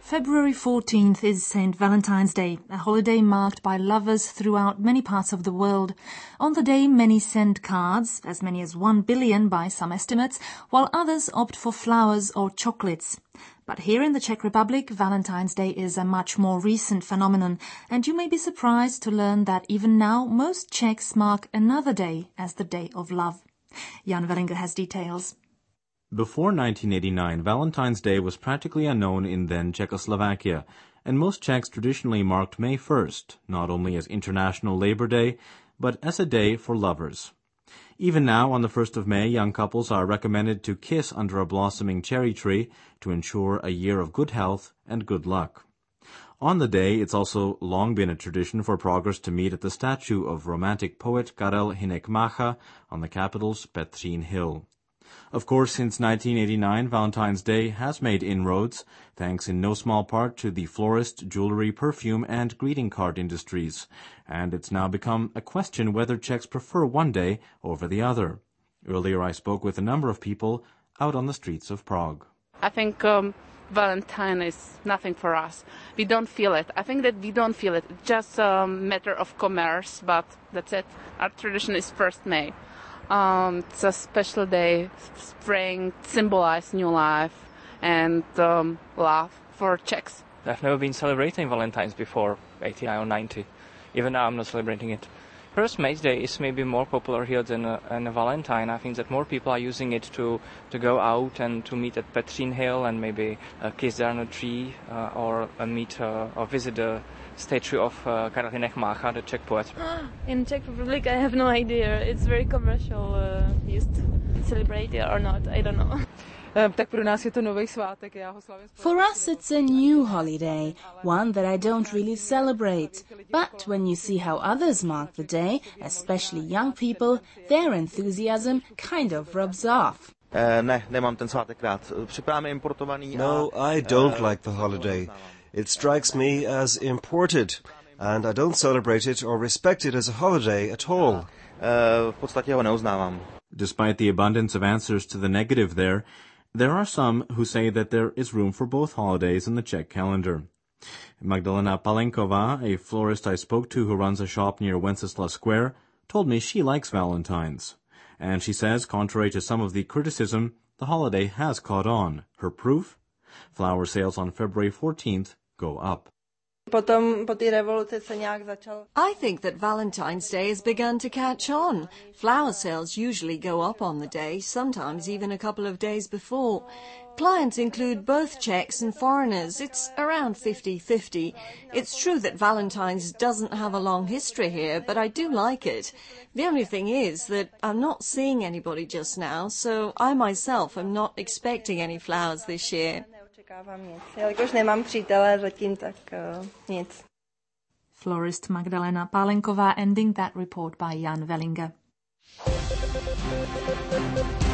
February 14th is St. Valentine's Day, a holiday marked by lovers throughout many parts of the world. On the day, many send cards, as many as 1 billion by some estimates, while others opt for flowers or chocolates. But here in the Czech Republic, Valentine's Day is a much more recent phenomenon, and you may be surprised to learn that even now most Czechs mark another day as the Day of Love. Jan Wellinger has details. Before 1989, Valentine's Day was practically unknown in then Czechoslovakia, and most Czechs traditionally marked May 1st, not only as International Labor Day, but as a day for lovers. Even now, on the 1st of May, young couples are recommended to kiss under a blossoming cherry tree to ensure a year of good health and good luck. On the day, it's also long been a tradition for Praguers to meet at the statue of romantic poet Karel Hynek Mácha on the capital's Petřín Hill. Of course, since 1989, Valentine's Day has made inroads, thanks in no small part to the florist, jewelry, perfume, and greeting card industries, and it's now become a question whether Czechs prefer one day over the other. Earlier I spoke with a number of people out on the streets of Prague. I think Valentine is nothing for us. We don't feel it. I think that we don't feel it. It's just a matter of commerce, but that's it. Our tradition is 1st May. It's a special day. Spring symbolizes new life and love for Czechs. I've never been celebrating Valentine's before, 89 or 90. Even now I'm not celebrating it. 1st May Day is maybe more popular here than a Valentine. I think that more people are using it to go out and to meet at Petřín Hill and maybe kiss there on a tree or meet or visit the statue of Karel Hynek Mácha, the Czech poet. In Czech Republic, I have no idea. It's very commercial. Used to celebrate it or not, I don't know. For us, it's a new holiday, one that I don't really celebrate. But when you see how others mark the day, especially young people, their enthusiasm kind of rubs off. No, I don't like the holiday. It strikes me as imported, and I don't celebrate it or respect it as a holiday at all. Despite the abundance of answers to the negative there are some who say that there is room for both holidays in the Czech calendar. Magdalena Palenkova, a florist I spoke to who runs a shop near Wenceslas Square, told me she likes Valentine's. And she says, contrary to some of the criticism, the holiday has caught on. Her proof? Flower sales on February 14th go up. I think that Valentine's Day has begun to catch on. Flower sales usually go up on the day, sometimes even a couple of days before. Clients include both Czechs and foreigners. It's around 50-50. It's true that Valentine's doesn't have a long history here, but I do like it. The only thing is that I'm not seeing anybody just now, so I myself am not expecting any flowers this year. Florist Magdalena Palenkova ending that report by Jan Wellinger.